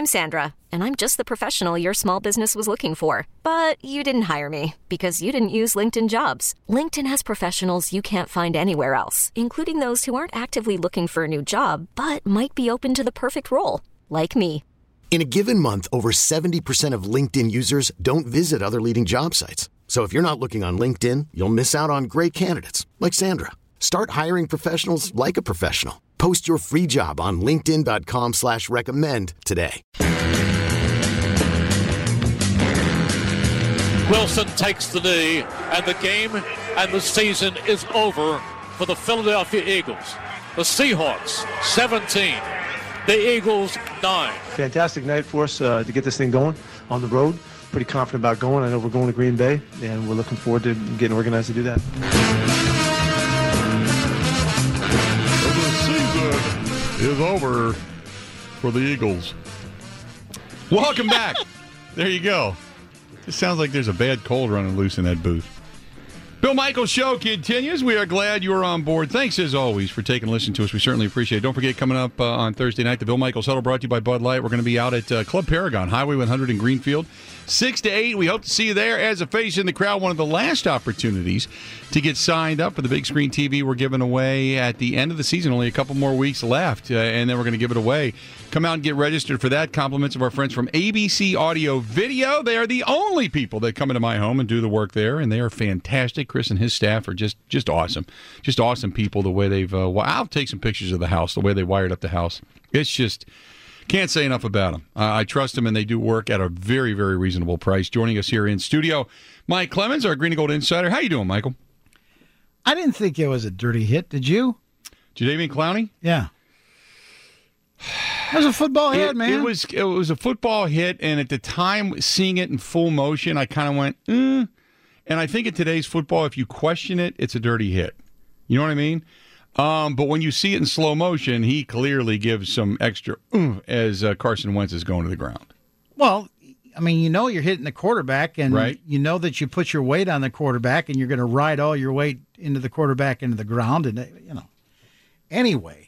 I'm Sandra, and I'm just the professional your small business was looking for. But you didn't hire me because you didn't use LinkedIn Jobs. LinkedIn has professionals you can't find anywhere else, including those who aren't actively looking for a new job, but might be open to the perfect role, like me. In a given month, over 70% of LinkedIn users don't visit other leading job sites. So if you're not looking on LinkedIn, you'll miss out on great candidates like Sandra. Start hiring professionals like a professional. Post your free job on linkedin.com/recommend today. Wilson takes the knee, and the game and the season is over for the Philadelphia Eagles. The Seahawks, 17. The Eagles, 9. Fantastic night for us to get this thing going on the road. Pretty confident about going. I know we're going to Green Bay, and we're looking forward to getting organized to do that. Is over for the Eagles. Welcome back. There you go. It sounds like there's a bad cold running loose in that booth. Bill Michaels Show continues. We are glad you are on board. Thanks, as always, for taking a listen to us. We certainly appreciate it. Don't forget, coming up on Thursday night, the Bill Michaels Huddle brought to you by Bud Light. We're going to be out at Club Paragon, Highway 100 in Greenfield, 6 to 8. We hope to see you there as a face in the crowd. One of the last opportunities to get signed up for the big screen TV we're giving away at the end of the season. Only a couple more weeks left, and then we're going to give it away. Come out and get registered for that. Compliments of our friends from ABC Audio Video. They are the only people that come into my home and do the work there, and they are fantastic. Chris and his staff are just awesome. Just awesome people, the way they've... I'll take some pictures of the house, the way they wired up the house. It's just... Can't say enough about them. I trust them, and they do work at a very, very reasonable price. Joining us here in studio, Mike Clemens, our Green and Gold Insider. How you doing, Michael? I didn't think it was a dirty hit. Did you? Jadeveon Clowney? Yeah. It was a football hit, man. It was a football hit, and at the time, seeing it in full motion, I kind of went, And I think in today's football, if you question it, it's a dirty hit. You know what I mean? But when you see it in slow motion, he clearly gives some extra as Carson Wentz is going to the ground. Well, I mean, you know you're hitting the quarterback, and right. You know that you put your weight on the quarterback, and you're going to ride all your weight into the quarterback into the ground, and Anyway,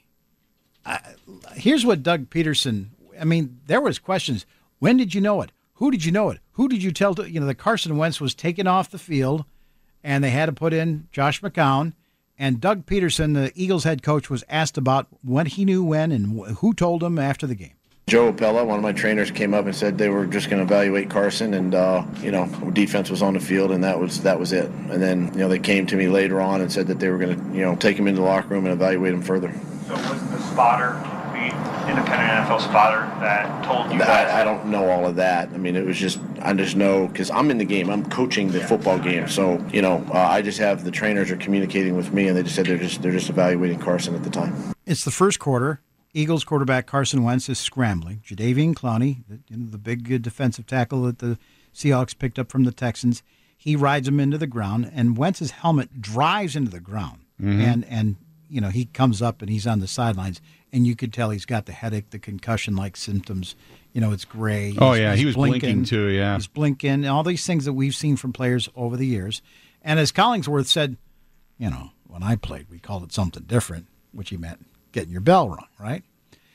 here's what Doug Peterson. I mean, there was questions. When did you know it? Who did you know it? Who did you tell? That Carson Wentz was taken off the field, and they had to put in Josh McCown. And Doug Peterson, the Eagles head coach, was asked about when he knew when and who told him after the game. Joe Appella, one of my trainers, came up and said they were just going to evaluate Carson, and defense was on the field, and that was it. And then they came to me later on and said that they were going to take him into the locker room and evaluate him further. So was the spotter, the independent NFL spotter, that told you that? I don't know all of that. I mean, I just know because I'm in the game. I'm coaching the football game, so I just have the trainers are communicating with me, and they just said they're just evaluating Carson at the time. It's the first quarter. Eagles quarterback Carson Wentz is scrambling. Jadeveon Clowney, the big defensive tackle that the Seahawks picked up from the Texans, he rides him into the ground, and Wentz's helmet drives into the ground, and he comes up and he's on the sidelines, and you could tell he's got the headache, the concussion-like symptoms. It's gray. He was blinking too. Yeah, he's blinking. All these things that we've seen from players over the years, and as Collingsworth said, when I played, we called it something different, which he meant getting your bell rung, right?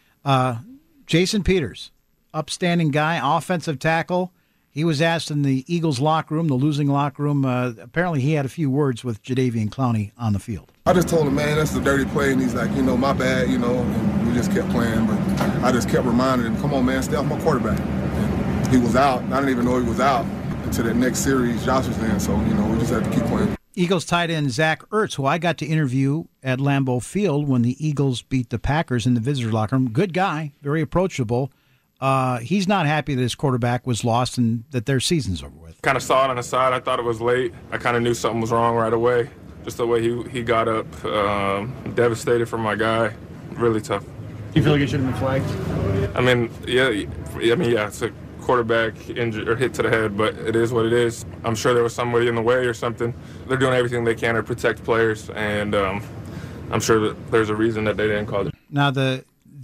Jason Peters, upstanding guy, offensive tackle. He was asked in the Eagles locker room, the losing locker room. Apparently he had a few words with Jadeveon Clowney on the field. I just told him, man, that's a dirty play. And he's like, my bad, and we just kept playing. But I just kept reminding him, come on, man, stay off my quarterback. And he was out. I didn't even know he was out until that next series Josh was in. So, we just had to keep playing. Eagles tight end Zach Ertz, who I got to interview at Lambeau Field when the Eagles beat the Packers in the visitor locker room. Good guy, very approachable. He's not happy that his quarterback was lost and that their season's over with. Kind of saw it on the side. I thought it was late. I kind of knew something was wrong right away. Just the way he got up. Devastated for my guy. Really tough. Do you feel like it should have been flagged? I mean, yeah, it's a quarterback injury or hit to the head, but it is what it is. I'm sure there was somebody in the way or something. They're doing everything they can to protect players, and I'm sure that there's a reason that they didn't call it. Now, the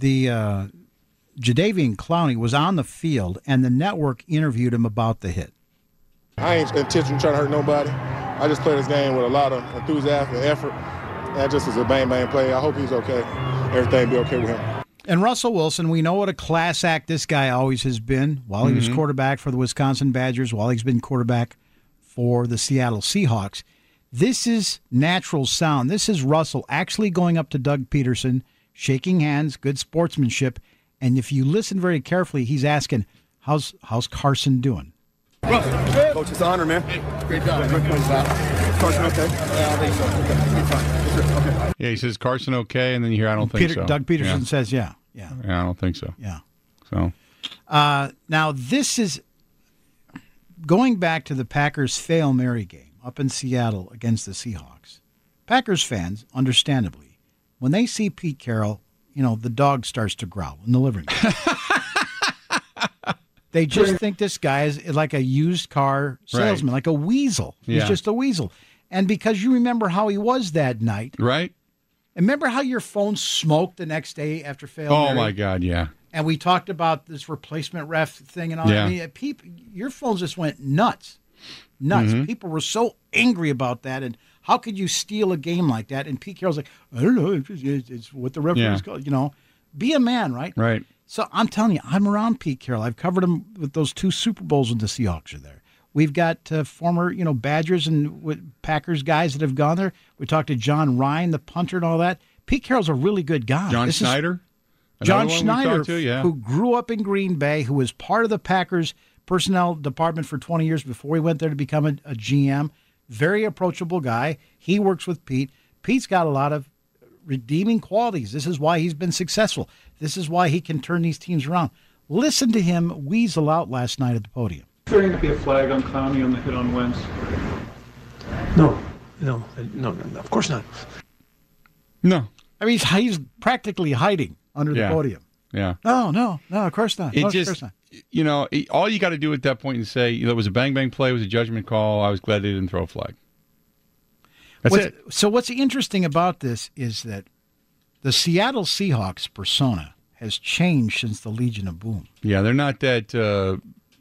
Jadeveon Clowney was on the field, and the network interviewed him about the hit. I ain't intentionally trying to hurt nobody. I just played this game with a lot of enthusiasm and effort. That just was a bang-bang play. I hope he's okay. Everything be okay with him. And Russell Wilson, we know what a class act this guy always has been while he was quarterback for the Wisconsin Badgers, while he's been quarterback for the Seattle Seahawks. This is natural sound. This is Russell actually going up to Doug Peterson, shaking hands, good sportsmanship. And if you listen very carefully, he's asking, how's Carson doing? Coach, it's an honor, man. Great job. Carson okay? Yeah, I think so. Okay. Yeah, he says Carson okay, and then you hear I don't think so. Doug Peterson says yeah. Yeah, I don't think so. Yeah. So now this is going back to the Packers Fail Mary game up in Seattle against the Seahawks. Packers fans, understandably, when they see Pete Carroll, the dog starts to growl in the living room. They just think this guy is like a used car salesman, like a weasel. He's just a weasel. And because you remember how he was that night. Right. And remember how your phone smoked the next day after Fail Mary? Oh, my God, yeah. And we talked about this replacement ref thing and all that. I mean, your phones just went nuts. People were so angry about that. And how could you steal a game like that? And Pete Carroll's like, I don't know. It's what the referee's called. Be a man, right? Right. So I'm telling you, I'm around Pete Carroll. I've covered him with those 2 Super Bowls when the Seahawks are there. We've got former, Badgers and Packers guys that have gone there. We talked to John Ryan, the punter, and all that. Pete Carroll's a really good guy. John Schneider? John Schneider, who grew up in Green Bay, who was part of the Packers personnel department for 20 years before he went there to become a GM. Very approachable guy. He works with Pete. Pete's got a lot of redeeming qualities. This is why he's been successful. This is why he can turn these teams around. Listen to him weasel out last night at the podium. Is there going to be a flag on Clowney on the hit on Wentz? No, of course not. No. I mean, he's practically hiding under the podium. Yeah. No, of course not. Of course not. All you got to do at that point is say, it was a bang-bang play, it was a judgment call, I was glad they didn't throw a flag. That's it. So what's interesting about this is that the Seattle Seahawks persona has changed since the Legion of Boom. Yeah, they're not that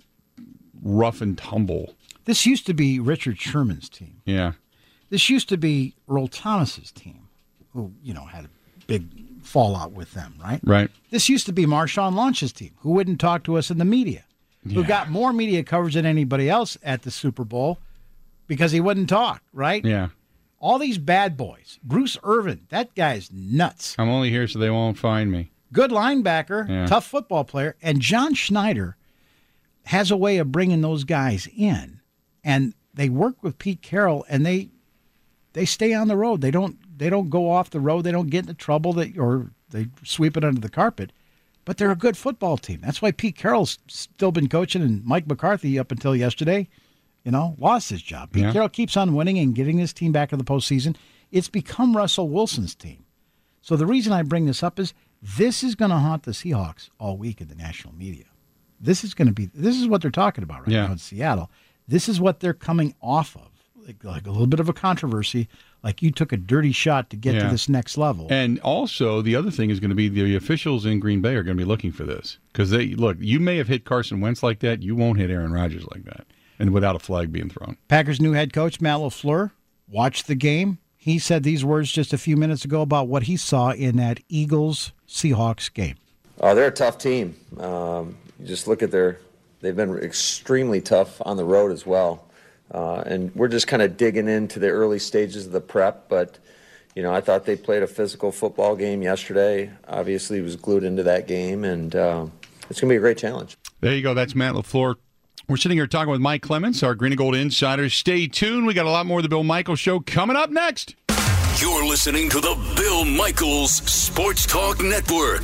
rough and tumble. This used to be Richard Sherman's team. Yeah. This used to be Earl Thomas's team, who, had a big fallout with them, right? Right. This used to be Marshawn Lynch's team, who wouldn't talk to us in the media, who got more media coverage than anybody else at the Super Bowl because he wouldn't talk, right? Yeah. All these bad boys. Bruce Irvin, that guy's nuts. I'm only here so they won't find me. Good linebacker, tough football player. And John Schneider has a way of bringing those guys in. And they work with Pete Carroll, and they stay on the road. They don't go off the road. They don't get into trouble or they sweep it under the carpet. But they're a good football team. That's why Pete Carroll's still been coaching, and Mike McCarthy, up until yesterday, lost his job. Pete Carroll keeps on winning and getting his team back in the postseason. It's become Russell Wilson's team. So the reason I bring this up is this is going to haunt the Seahawks all week in the national media. This is what they're talking about right now in Seattle. This is what they're coming off of, like a little bit of a controversy, like you took a dirty shot to get to this next level. And also, the other thing is going to be the officials in Green Bay are going to be looking for this. Because you may have hit Carson Wentz like that. You won't hit Aaron Rodgers like that. And without a flag being thrown. Packers' new head coach, Matt LaFleur, watched the game. He said these words just a few minutes ago about what he saw in that Eagles-Seahawks game. They're a tough team. You just look at they've been extremely tough on the road as well. And we're just kind of digging into the early stages of the prep. But, I thought they played a physical football game yesterday. Obviously, was glued into that game. And it's going to be a great challenge. There you go. That's Matt LaFleur. We're sitting here talking with Mike Clements, our Green and Gold Insider. Stay tuned. We got a lot more of the Bill Michaels Show coming up next. You're listening to the Bill Michaels Sports Talk Network.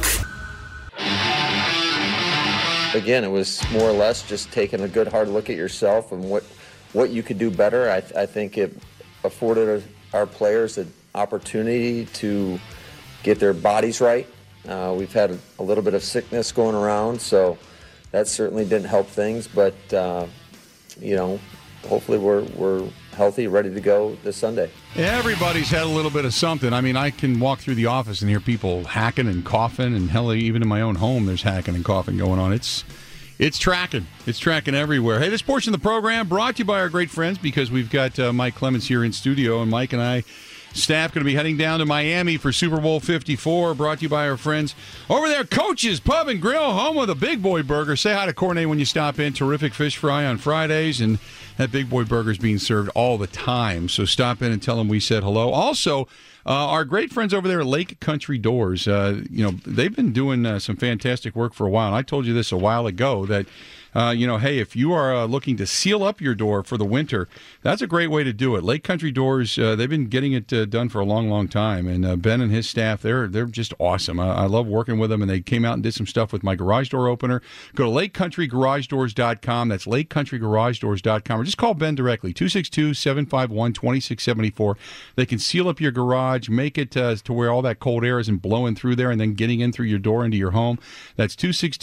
Again, it was more or less just taking a good hard look at yourself and what you could do better. I think it afforded our players an opportunity to get their bodies right. We've had a little bit of sickness going around, so that certainly didn't help things, but, hopefully we're healthy, ready to go this Sunday. Everybody's had a little bit of something. I mean, I can walk through the office and hear people hacking and coughing, and hell, even in my own home, there's hacking and coughing going on. It's tracking. It's tracking everywhere. Hey, this portion of the program brought to you by our great friends, because we've got Mike Clements here in studio, and Mike and I staff going to be heading down to Miami for Super Bowl 54, brought to you by our friends over there, Coach's Pub and Grill, home of the Big Boy Burger. Say hi to Cornay when you stop in. Terrific fish fry on Fridays, and that Big Boy Burger is being served all the time. So stop in and tell them we said hello. Also, our great friends over there at Lake Country Doors, they've been doing some fantastic work for a while. And I told you this a while ago that, hey, if you are looking to seal up your door for the winter, that's a great way to do it. Lake Country Doors, they've been getting it done for a long, long time. And Ben and his staff, they're just awesome. I love working with them, and they came out and did some stuff with my garage door opener. Go to LakeCountryGarageDoors.com. That's LakeCountryGarageDoors.com. Or just call Ben directly, 262-751-2674. They can seal up your garage, make it to where all that cold air isn't blowing through there and then getting in through your door into your home. That's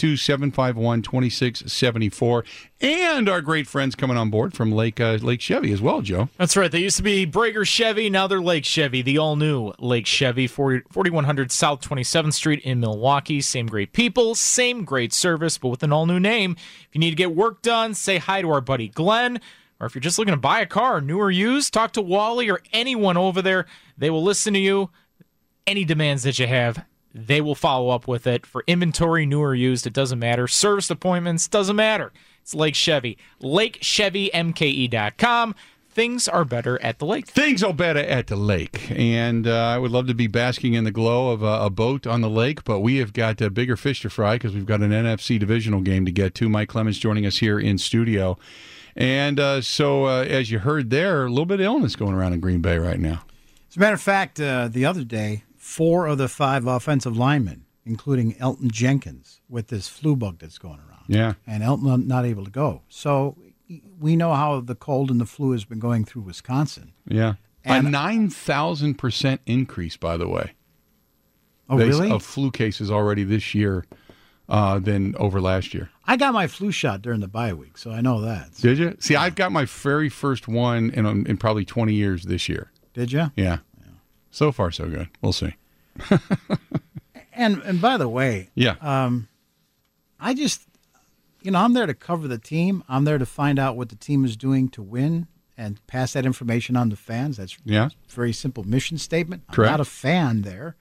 262-751-2674. And our great friends coming on board from Lake Chevy as well, Joe. That's right. They used to be Brager Chevy. Now they're Lake Chevy, the all-new Lake Chevy, 4100 South 27th Street in Milwaukee. Same great people, same great service, but with an all-new name. If you need to get work done, say hi to our buddy Glenn. Or if you're just looking to buy a car, new or used, talk to Wally or anyone over there. They will listen to you. Any demands that you have, they will follow up with it. For inventory, new or used, it doesn't matter. Service appointments, doesn't matter. It's Lake Chevy. LakeChevyMKE.com. Things are better at the lake. Things are better at the lake. And I would love to be basking in the glow of a boat on the lake, but we have got bigger fish to fry because we've got an NFC divisional game to get to. Mike Clemens joining us here in studio. And so, as you heard there, a little bit of illness going around in Green Bay right now. As a matter of fact, the other day, 4 of the 5 offensive linemen, including Elton Jenkins, with this flu bug that's going around. Yeah. And Elton not able to go. So we know how the cold and the flu has been going through Wisconsin. Yeah. And a 9,000% increase, by the way. Oh, really? Of flu cases already this year than over last year. I got my flu shot during the bye week, so I know that. Did you? See, I've got my very first one in probably 20 years this year. Did you? Yeah. So far, so good. We'll see. And by the way, yeah, I just, I'm there to cover the team. I'm there to find out what the team is doing to win and pass that information on to fans. That's a very simple mission statement. Correct. I'm not a fan there.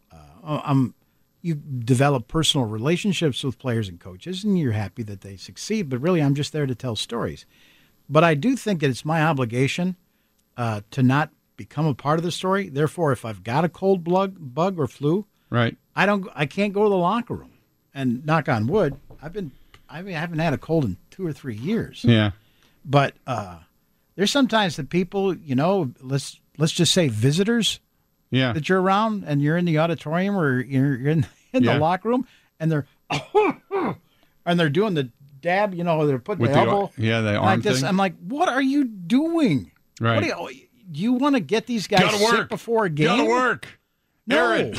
You develop personal relationships with players and coaches, and you're happy that they succeed. But really, I'm just there to tell stories. But I do think that it's my obligation to not become a part of the story. Therefore, if I've got a cold bug or flu, right, I can't go to the locker room. And knock on wood, I haven't had a cold in 2 or 3 years. Yeah. But there's sometimes the people, let's just say visitors. Yeah. That you're around and you're in the auditorium or you're in the locker room and they're doing the dab, they're putting with the elbow. The arm like this. thing. I'm like, what are you doing? Right. Do you want to get these guys sick before a game? Gotta work. No. Aaron.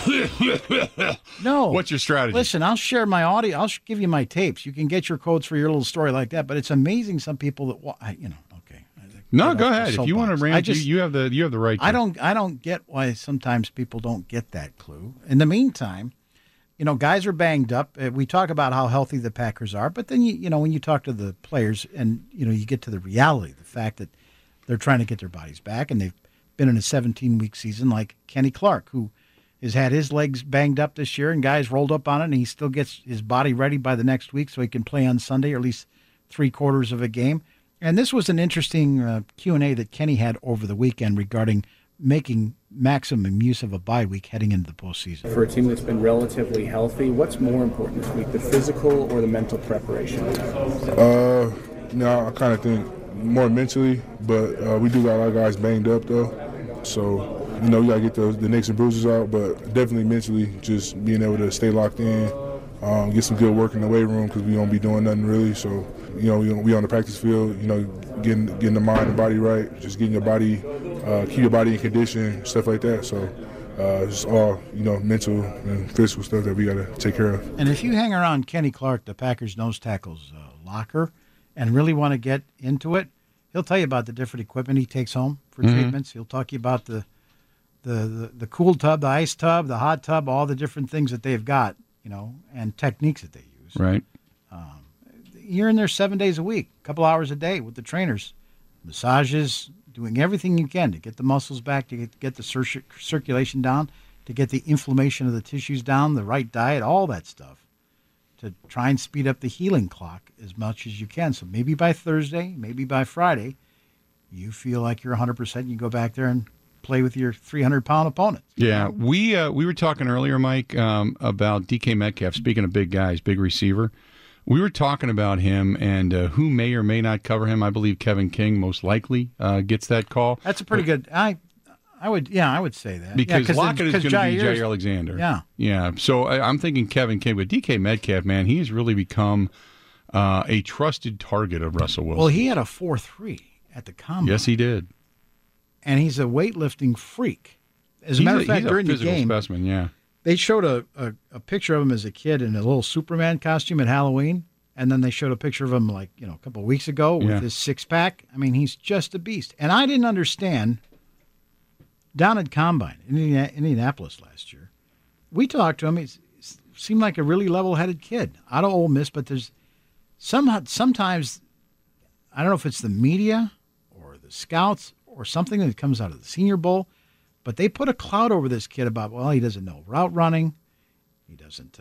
No. What's your strategy? Listen, I'll share my audio. I'll give you my tapes. You can get your codes for your little story like that. But it's amazing some people that, okay. No, go ahead. If you want to rant, you have the right to. I don't get why sometimes people don't get that clue. In the meantime, guys are banged up. We talk about how healthy the Packers are, but then when you talk to the players and you get to the reality, the fact that they're trying to get their bodies back, and they've been in a 17-week season, like Kenny Clark, who has had his legs banged up this year, and guys rolled up on it, and he still gets his body ready by the next week so he can play on Sunday, or at least 3/4 of a game. And this was an interesting Q&A that Kenny had over the weekend regarding making maximum use of a bye week heading into the postseason. For a team that's been relatively healthy, what's more important this week, the physical or the mental preparation? I kind of think more mentally, but we do got a lot of guys banged up, though. So, we got to get the nicks and bruises out, but definitely mentally just being able to stay locked in, get some good work in the weight room because we don't be doing nothing really. So, we on the practice field, getting the mind and body right, just getting your body, keep your body in condition, stuff like that. So it's all, mental and physical stuff that we got to take care of. And if you hang around Kenny Clark, the Packers nose tackle's locker, and really want to get into it, he'll tell you about the different equipment he takes home for treatments. He'll talk to you about the cool tub, the ice tub, the hot tub, all the different things that they've got, and techniques that they use. Right. You're in there 7 days a week, a couple hours a day with the trainers, massages, doing everything you can to get the muscles back, to get the circulation down, to get the inflammation of the tissues down, the right diet, all that stuff, to try and speed up the healing clock as much as you can. So maybe by Thursday, maybe by Friday, you feel like you're 100%, and you go back there and play with your 300-pound opponents. Yeah, we were talking earlier, Mike, about DK Metcalf. Speaking of big guys, big receiver, we were talking about him and who may or may not cover him. I believe Kevin King most likely gets that call. That's a pretty good. I would say that because Lockett is going to be Jair Alexander. Yeah. So I'm thinking Kevin King, but DK Metcalf, man, he has really become a trusted target of Russell Wilson. Well, he had a 4.3 at the combine. Yes, he did. And he's a weightlifting freak. As a matter of fact, during the game, specimen, yeah. They showed a picture of him as a kid in a little Superman costume at Halloween, and then they showed a picture of him a couple of weeks ago with his six-pack. I mean, he's just a beast. And I didn't understand, down at Combine in Indianapolis last year, we talked to him. He seemed like a really level-headed kid out of Ole Miss, but there's sometimes, I don't know if it's the media or the scouts or something that comes out of the Senior Bowl, but they put a cloud over this kid about, well, he doesn't know route running. He doesn't,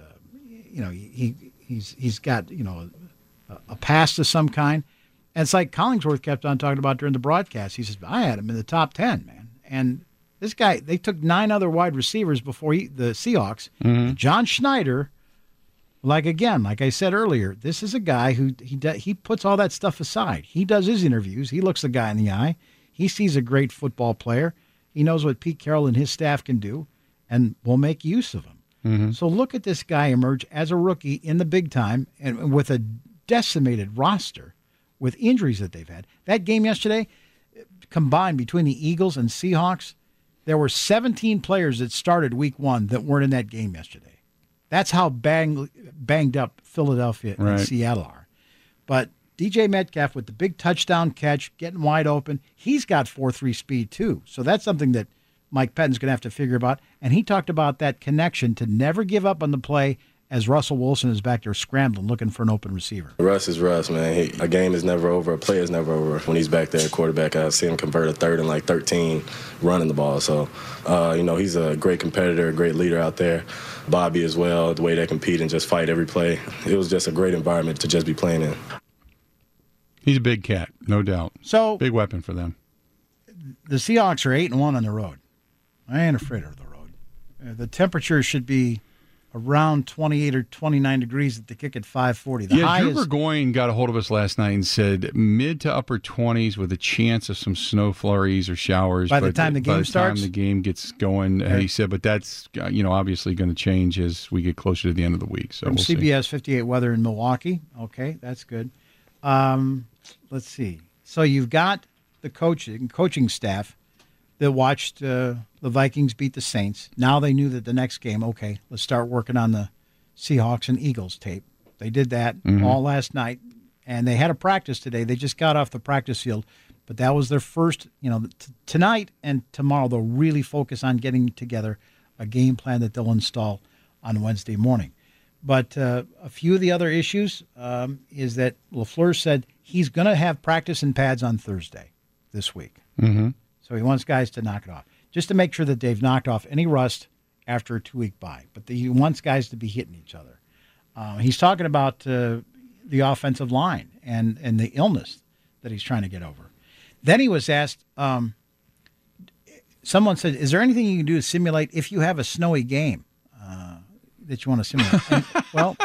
he's got, a pass of some kind. And it's like Collingsworth kept on talking about during the broadcast. He says, I had him in the top 10, man. And this guy, they took 9 other wide receivers before the Seahawks. Mm-hmm. John Schneider, like I said earlier, this is a guy who he puts all that stuff aside. He does his interviews. He looks the guy in the eye. He sees a great football player. He knows what Pete Carroll and his staff can do, and will make use of him. Mm-hmm. So look at this guy emerge as a rookie in the big time and with a decimated roster with injuries that they've had. That game yesterday, combined between the Eagles and Seahawks, there were 17 players that started week 1 that weren't in that game yesterday. That's how banged up Philadelphia and Seattle are. But DJ Metcalf with the big touchdown catch, getting wide open, he's got 4.3 speed too. So that's something that Mike Pettine's going to have to figure about. And he talked about that connection to never give up on the play as Russell Wilson is back there scrambling, looking for an open receiver. Russ is Russ, man. A game is never over. A play is never over. When he's back there at quarterback, I see him convert a 3rd and 13 running the ball. So, he's a great competitor, a great leader out there. Bobby as well, the way they compete and just fight every play. It was just a great environment to just be playing in. He's a big cat, no doubt. So big weapon for them. The Seahawks are 8-1 on the road. I ain't afraid of the road. The temperature should be around 28 or 29 degrees at the kick at 5:40. Drew Burgoyne got a hold of us last night and said mid to upper 20s with a chance of some snow flurries or showers. By the time the game starts? By the time the game gets going, he said, but that's obviously going to change as we get closer to the end of the week. So From we'll CBS see. 58 weather in Milwaukee. Okay, that's good. Let's see. So you've got the coaching staff that watched the Vikings beat the Saints. Now they knew that the next game, okay, let's start working on the Seahawks and Eagles tape. They did that all last night, and they had a practice today. They just got off the practice field, but that was their first, tonight and tomorrow they'll really focus on getting together a game plan that they'll install on Wednesday morning. But a few of the other issues is that LaFleur said he's going to have practice in pads on Thursday this week. Mm-hmm. So he wants guys to knock it off, just to make sure that they've knocked off any rust after a 2-week bye. But he wants guys to be hitting each other. He's talking about the offensive line and the illness that he's trying to get over. Then he was asked, someone said, is there anything you can do to simulate if you have a snowy game that you want to simulate? And, well,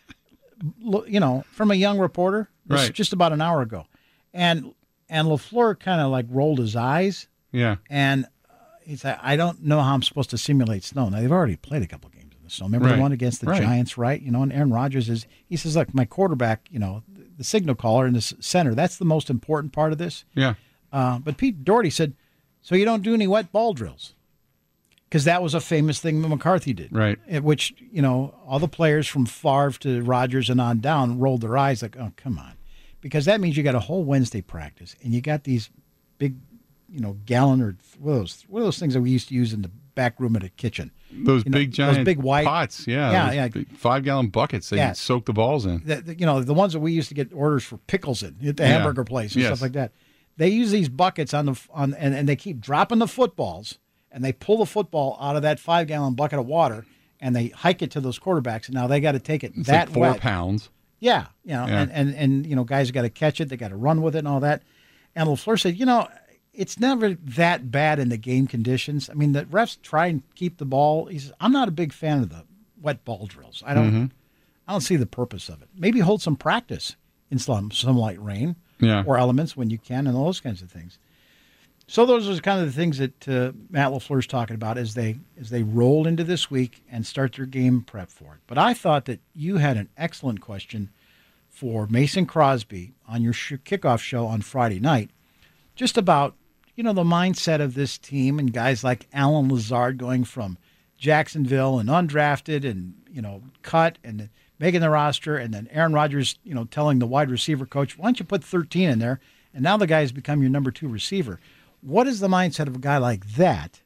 from a young reporter, this was just about an hour ago. And LaFleur kind of rolled his eyes. Yeah. And he said, I don't know how I'm supposed to simulate snow. Now, they've already played a couple games in the snow. Remember the one against the Giants, right? And Aaron Rodgers he says, look, my quarterback, the signal caller in the center, that's the most important part of this. Yeah. But Pete Doherty said, so you don't do any wet ball drills? Because that was a famous thing that McCarthy did. Right. At which, all the players from Favre to Rodgers and on down rolled their eyes like, oh, come on. Because that means you got a whole Wednesday practice, and you got these big, gallon or what are those things that we used to use in the back room at a kitchen? Those big giant those big white pots, yeah. 5-gallon buckets that you soak the balls in. The ones that we used to get orders for pickles in at the hamburger place and stuff like that. They use these buckets and they keep dropping the footballs, and they pull the football out of that 5-gallon bucket of water, and they hike it to those quarterbacks. And now they got to take it it's that like 4 wet. pounds. Yeah, Yeah. and guys got to catch it. They got to run with it and all that. And LaFleur said, it's never that bad in the game conditions. I mean, the refs try and keep the ball. He says, I'm not a big fan of the wet ball drills. I don't see the purpose of it. Maybe hold some practice in some light rain or elements when you can, and all those kinds of things. So those are kind of the things that Matt LaFleur's talking about as they roll into this week and start their game prep for it. But I thought that you had an excellent question for Mason Crosby on your kickoff show on Friday night, just about the mindset of this team and guys like Alan Lazard going from Jacksonville and undrafted and cut and making the roster, and then Aaron Rodgers telling the wide receiver coach, why don't you put 13 in there, and now the guy's become your number 2 receiver. What is the mindset of a guy like that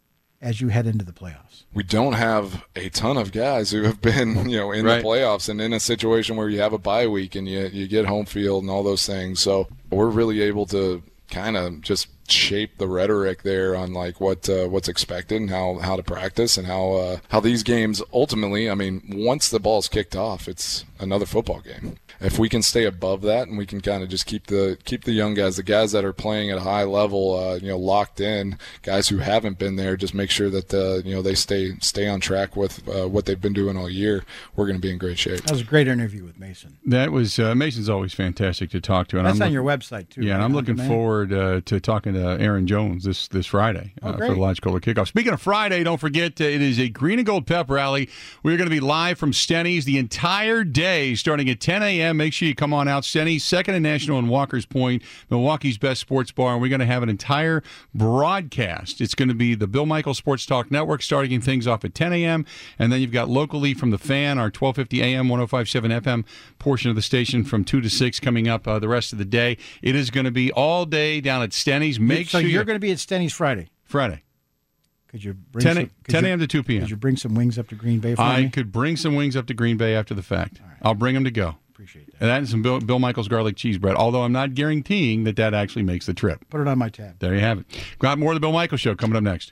as you head into the playoffs? We don't have a ton of guys who have been, in the playoffs and in a situation where you have a bye week and you get home field and all those things. So we're really able to kind of just shape the rhetoric there on like what's expected and how to practice and how these games ultimately, once the ball's kicked off, it's another football game. If we can stay above that and we can kind of just keep the young guys, the guys that are playing at a high level, locked in, guys who haven't been there, just make sure that they stay on track with what they've been doing all year. We're going to be in great shape. That was a great interview with Mason. That was Mason's always fantastic to talk to, and that's on your website too. Yeah, right? And I'm looking forward to talking to Aaron Jones this Friday for the Lodge Cola Kickoff. Speaking of Friday, don't forget it is a Green and Gold Pep Rally. We're going to be live from Stenny's the entire day, starting at 10 a.m. Make sure you come on out. Stenny's, 2nd and National in Walker's Point, Milwaukee's best sports bar, and we're going to have an entire broadcast. It's going to be the Bill Michaels Sports Talk Network starting things off at 10 a.m., and then you've got locally from the Fan, our 1250 a.m., 105.7 FM portion of the station from 2 to 6 coming up the rest of the day. It is going to be all day down at Stenny's. So you're going to be at Stenny's Friday? Friday. Could you bring 10 a.m. to 2 p.m. Could you bring some wings up to Green Bay for me? I could bring some wings up to Green Bay after the fact. Right. I'll bring them to go. Appreciate that. And that is some Bill Michaels garlic cheese bread, although I'm not guaranteeing that actually makes the trip. Put it on my tab. There you have it. Got more of the Bill Michaels Show coming up next.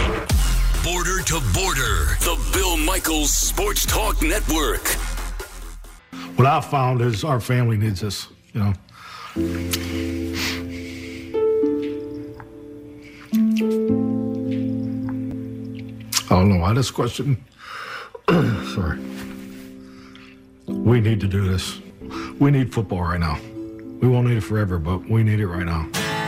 Border to Border, the Bill Michaels Sports Talk Network. What I've found is our family needs us, I don't know why this question. Sorry. We need to do this. We need football right now. We won't need it forever, but we need it right now.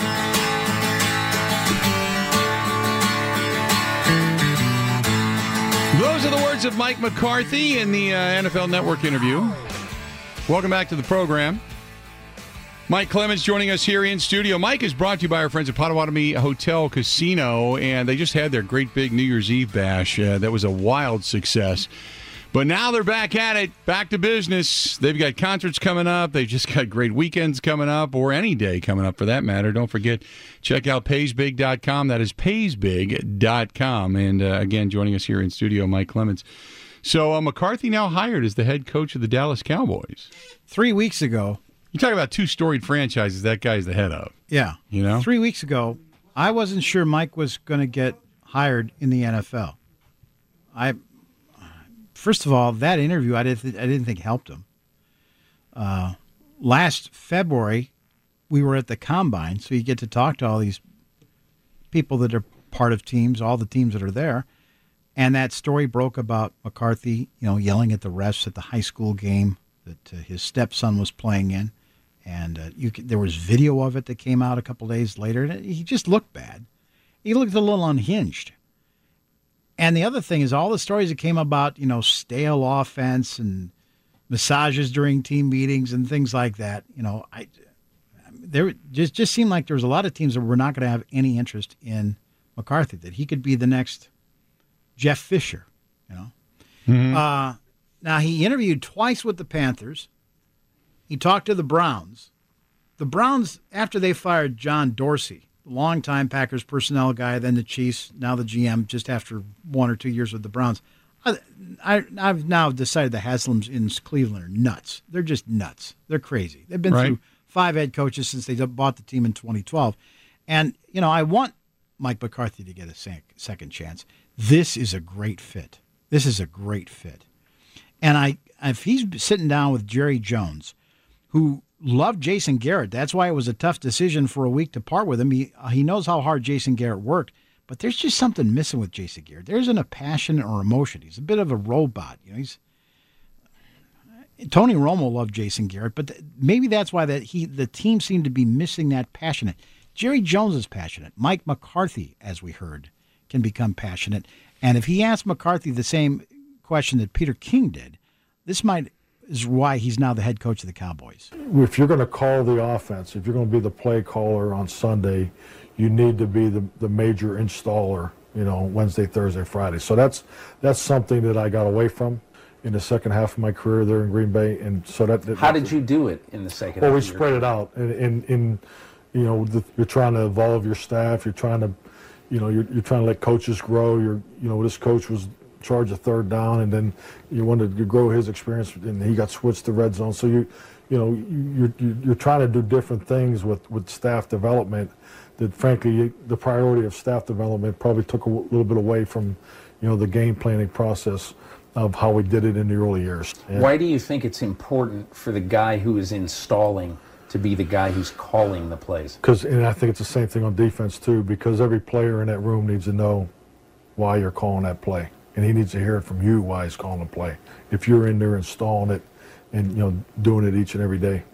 Those are the words of Mike McCarthy in the NFL Network interview. Welcome back to the program. Mike Clemens joining us here in studio. Mike is brought to you by our friends at Potawatomi Hotel Casino, and they just had their great big New Year's Eve bash. That was a wild success. But now they're back at it, back to business. They've got concerts coming up. They've just got great weekends coming up, or any day coming up for that matter. Don't forget, check out paysbig.com. That is paysbig.com. And again, joining us here in studio, Mike Clemens. So McCarthy now hired as the head coach of the Dallas Cowboys. 3 weeks ago. You talk about two storied franchises that guy's the head of. Yeah. 3 weeks ago, I wasn't sure Mike was going to get hired in the NFL. First of all, that interview I didn't think helped him. Last February, we were at the Combine, so you get to talk to all these people that are part of teams, all the teams that are there, and that story broke about McCarthy, yelling at the refs at the high school game that his stepson was playing in, and there was video of it that came out a couple days later, and he just looked bad. He looked a little unhinged. And the other thing is all the stories that came about, stale offense and massages during team meetings and things like that. There just seemed like there was a lot of teams that were not going to have any interest in McCarthy, that he could be the next Jeff Fisher. Now he interviewed twice with the Panthers. He talked to the Browns. The Browns, after they fired John Dorsey, longtime Packers personnel guy, then the Chiefs, now the GM, just after 1 or 2 years with the Browns. I've now decided the Haslams in Cleveland are nuts. They're just nuts. They're crazy. They've been through 5 head coaches since they bought the team in 2012. And, I want Mike McCarthy to get a second chance. This is a great fit. And if he's sitting down with Jerry Jones, who loved Jason Garrett, that's why it was a tough decision for a week to part with him. He knows how hard Jason Garrett worked, but there's just something missing with Jason Garrett. There isn't a passion or emotion. He's a bit of a robot. Tony Romo loved Jason Garrett, but maybe that's why the team seemed to be missing that passionate. Jerry Jones is passionate. Mike McCarthy, as we heard, can become passionate. And if he asked McCarthy the same question that Peter King did, this is why he's now the head coach of the Cowboys. If you're going to call the offense, if you're going to be the play caller on Sunday, you need to be the major installer, Wednesday, Thursday, Friday. So that's something that I got away from in the second half of my career there in Green Bay. And so how did you do it in the second half? Well, we spread it out. You're trying to evolve your staff. You're trying to, you're trying to let coaches grow. This coach was in charge of third down, and then you wanted to grow his experience, and he got switched to red zone. So you're trying to do different things with staff development. That frankly, the priority of staff development probably took a little bit away from, the game planning process of how we did it in the early years. And why do you think it's important for the guy who is installing to be the guy who's calling the plays? And I think it's the same thing on defense too, because every player in that room needs to know why you're calling that play, and he needs to hear it from you why he's calling the play. If you're in there installing it and doing it each and every day.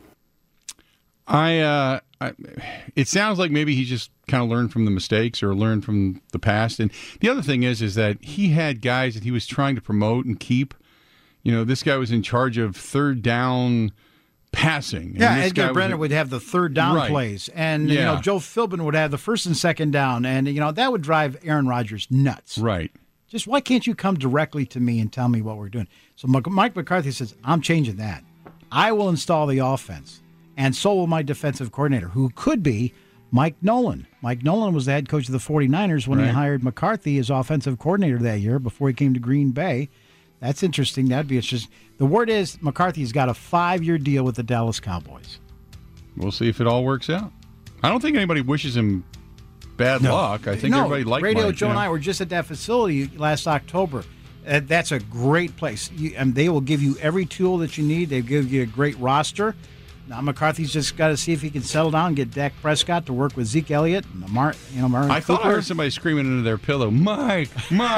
It sounds like maybe he just kind of learned from the mistakes or learned from the past. And the other thing is that he had guys that he was trying to promote and keep. This guy was in charge of third down passing. Yeah, Edgar Brenner would have the third down plays. And, Joe Philbin would have the first and second down. And, that would drive Aaron Rodgers nuts. Right. Just why can't you come directly to me and tell me what we're doing? So Mike McCarthy says, I'm changing that. I will install the offense. And so will my defensive coordinator, who could be Mike Nolan. Mike Nolan was the head coach of the 49ers when he hired McCarthy as offensive coordinator that year before he came to Green Bay. That's interesting. That'd be interesting. The word is McCarthy's got a 5-year deal with the Dallas Cowboys. We'll see if it all works out. I don't think anybody wishes him bad luck. I think everybody liked Radio Mike. Joe and I were just at that facility last October. That's a great place. And they will give you every tool that you need. They give you a great roster. Now McCarthy's just got to see if he can settle down and get Dak Prescott to work with Zeke Elliott and Martin I thought I heard somebody screaming into their pillow, Mike.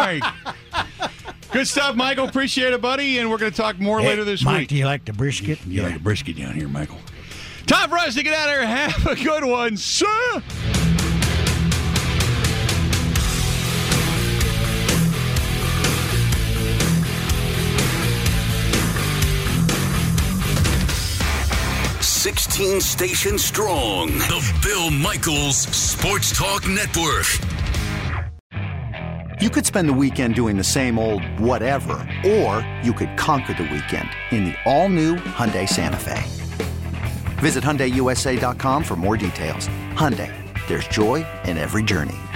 Good stuff, Michael. Appreciate it, buddy. And we're going to talk more later this Mike, week. do you like the brisket? You like the brisket down here, Michael. Time for us to get out of here. Have a good one, sir. Station strong. The Bill Michaels Sports Talk Network. You could spend the weekend doing the same old whatever, or you could conquer the weekend in the all-new Hyundai Santa Fe. Visit HyundaiUSA.com for more details. Hyundai, there's joy in every journey.